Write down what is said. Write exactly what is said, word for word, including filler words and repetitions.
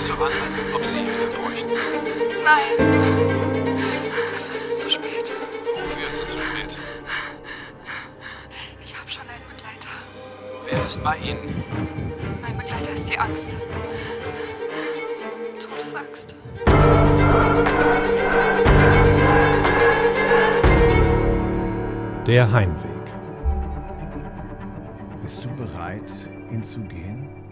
so an, als ob Sie Hilfe bräuchten. Nein. Dafür ist es zu spät. Wofür ist es zu spät? Ich habe schon einen Begleiter. Wer ist bei Ihnen? Mein Begleiter ist die Angst. Todesangst. Der Heimweg. Bist du bereit, ihn zu gehen?